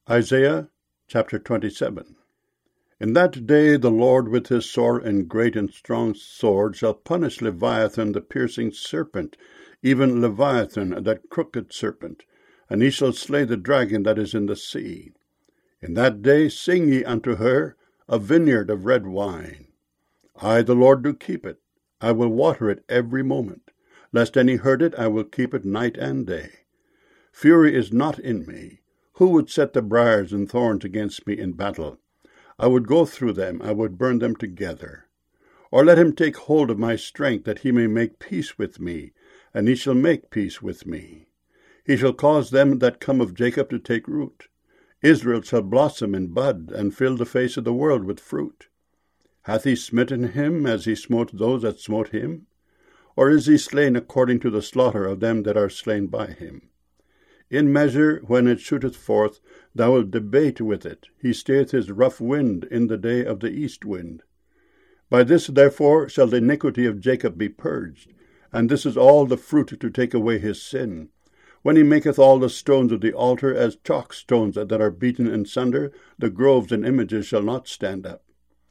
Isaiah chapter 27. In that day the Lord with his sore and great and strong sword shall punish Leviathan the piercing serpent, even Leviathan that crooked serpent, and he shall slay the dragon that is in the sea. In that day sing ye unto her a vineyard of red wine. I the Lord do keep it, I will water it every moment. Lest any hurt it, I will keep it night and day. Fury is not in me. Who would set the briars and thorns against me in battle? I would go through them, I would burn them together. Or let him take hold of my strength, that he may make peace with me, and he shall make peace with me. He shall cause them that come of Jacob to take root. Israel shall blossom and bud, and fill the face of the world with fruit. Hath he smitten him as he smote those that smote him? Or is he slain according to the slaughter of them that are slain by him? In measure, when it shooteth forth, thou wilt debate with it. He stayeth his rough wind in the day of the east wind. By this, therefore, shall the iniquity of Jacob be purged, and this is all the fruit to take away his sin. When he maketh all the stones of the altar as chalk stones that are beaten in sunder, the groves and images shall not stand up.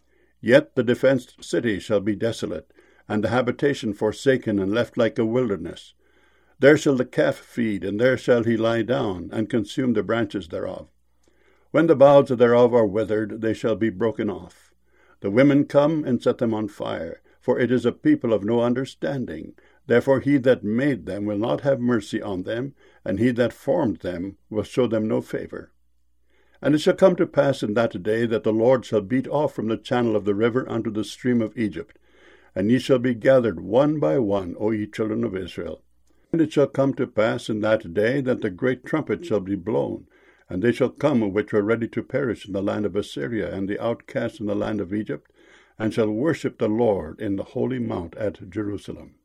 Yet the defenced city shall be desolate, and the habitation forsaken and left like a wilderness. There shall the calf feed, and there shall he lie down, and consume the branches thereof. When the boughs thereof are withered, they shall be broken off. The women come and set them on fire, for it is a people of no understanding. Therefore he that made them will not have mercy on them, and he that formed them will show them no favor. And it shall come to pass in that day that the Lord shall beat off from the channel of the river unto the stream of Egypt, and ye shall be gathered one by one, O ye children of Israel. And it shall come to pass in that day that the great trumpet shall be blown, and they shall come which were ready to perish in the land of Assyria, and the outcasts in the land of Egypt, and shall worship the Lord in the holy mount at Jerusalem.